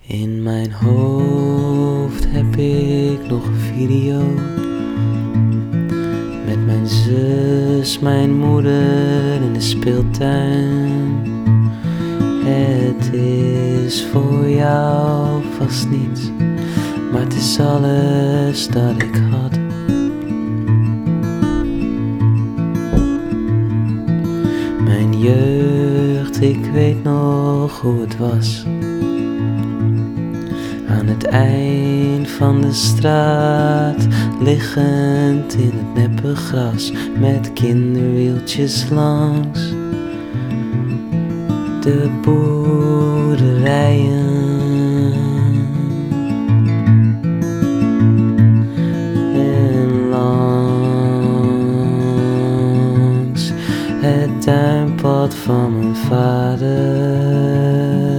In mijn hoofd heb ik nog een video met mijn zus, mijn moeder in de speeltuin. Het is voor jou vast niets, maar het is alles dat ik had. Mijn jeugd, ik weet nog hoe het was. Aan het eind van de straat, liggend in het neppe gras, met kinderwieltjes langs de boerderijen. En langs het tuinpad van mijn vader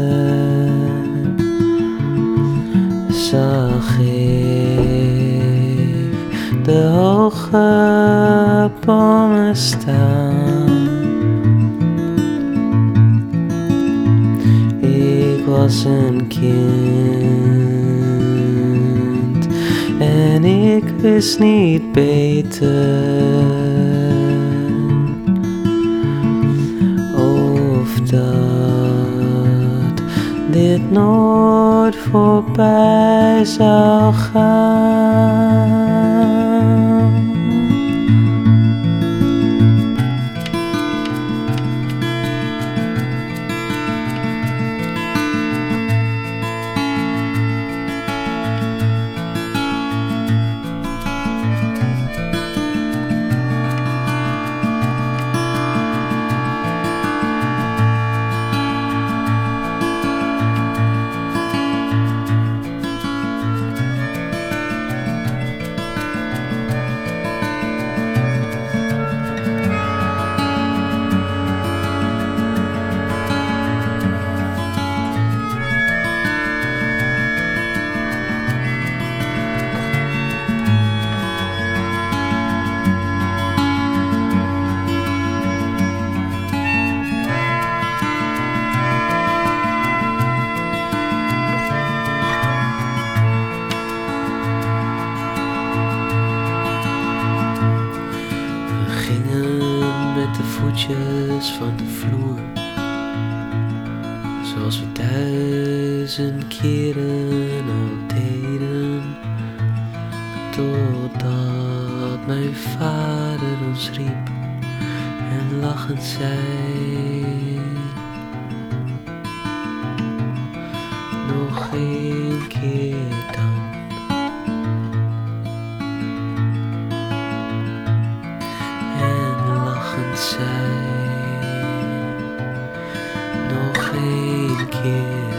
zag ik de hoge bomen staan. Ik was een kind en ik wist niet beter of dat dit nooit voorbij zou gaan. Met de voetjes van de vloer, zoals we 1000 keren al deden, totdat mijn vader ons riep en lachend zei: nog 1 keer dan. Zij nog 1 keer.